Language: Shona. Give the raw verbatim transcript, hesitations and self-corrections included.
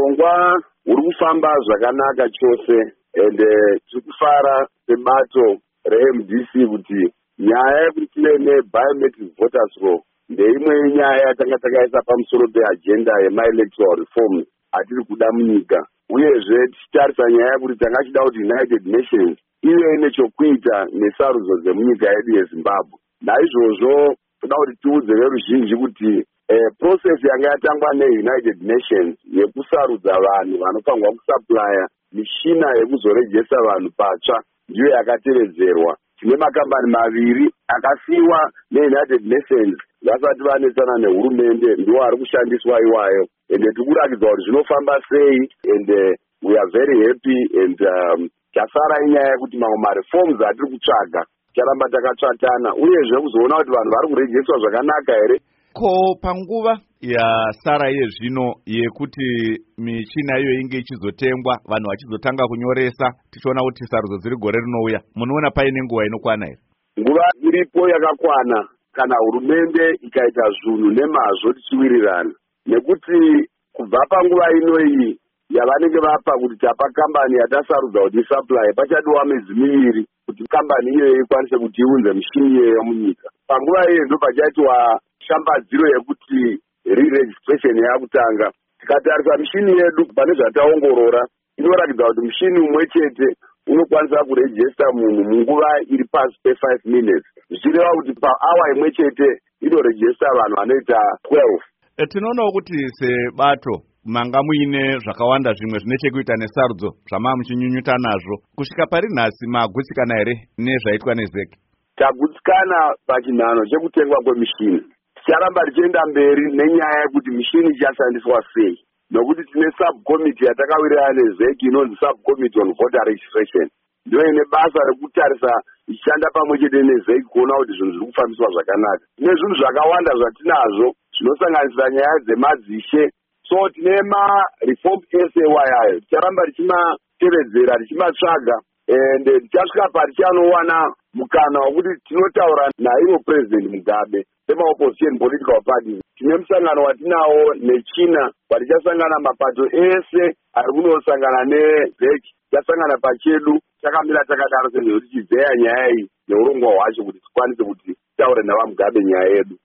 urongwa huri kufamba zvakanaka chose, ende tiri kufara sebato re-M D C kuti nyaya yekuti tive ne-biometric voters law ndeimwe yenyaya yatanga takaisa pamusoro peagenda yema-electoral reforms atiri kuda munyika. Uyezve tichitarisa nyaya yekuti tanga chida kuti United Nations ive nechokuita nesarudzo dzemunyika yedu yeZimbabwe. Naizvozvo toda kuti tiudze veruzhinji kuti eh, process yanga yatangwa ne-United Nations yekusarudza vanhu vanofanirwa kusuplya mishina yekuzorejesa vanhu patsva ndiyo yakatevedzerwa. Tine makambani maviri akasiyiwa ne-United Nations vasati vanetsana nehurumende ndiwo ari kushandiswa iwayo, ende tiri kurakidza kuti zvinofamba sei, ende we are very happy. And um, chasara inyaya yekuti mamwe mareforms atiri kutsvaga ticharamba takatsvatana, uyezve kuzoona kuti vanhu vari kurejeswa zvakanaka here. Ko panguva yasara yezvino yekuti michina iyo inge ichizotengwa vanhu vachizotanga kunyoresa tichiona kuti sarudzo dziri gore rinouya, munoona paine nguva inokwana here? Nguva iripo yakakwana kana hurumende ikaita zvinhu nemazvo tichiwirirana, nekuti kubva panguva inoyi yavanenge vapa kuti tapa kambani yatasarudza kuti isupply pachadiwa mizi miviri kuti kambani iyoyo ikwanise kuti iunze mishini iyoyo munyika. Panguva iyoyo ndo pachaitwa shambadziro yekuti re-registration yakutanga. Tikatarisa mishini yedu pane zvataongorora inoratidza kuti mushini umwe chete unokwanisa kurejesta munhu munguva iri pasi pe-five minutes, zvichireva kuti paawa imwe chete inorejesta vanhu vanoita twelve. E, tinoonawo kuti sebato manga muine zvakawanda zvimwe zvine chekuita nesarudzo zvama muchinyunyuta nazvo. Kusvika pari nhasi magutsikana here nezvaitwa nezeki? Tagutsikana pachinhano chekutengwa kwemishini. Ticharamba tichienda mberi nenyaya yekuti mishini ichashandiswa sei, nokuti tine subcommittee yatakawirirana nezeki inonzi subcommittee on voter registration. Ndiyo ine basa rekutarisa ichishanda pamwe chete nezeki kuona kuti zvinhu zviri kufambiswa zvakanaka. Tine zvinhu zvakawanda zvatinazvo zvinosanganisira nyaya dzemadzishe. So tine ma-reform ese iwayayo ticharamba tichimatevedzera tichimatsvaga, ende tichasvika patichanowana mukana wekuti tinotaura naivo President Mugabe sema-opposition political parties. Tine musangano watinawo nechina watichasangana mapato ese ari kunosangana nezeki, tichasangana pachedu takamira takadaro sezvo tichidzeya nyaya iyi neurongwa hwacho kuti tikwanise kuti taure navaMugabe nyaya yedu.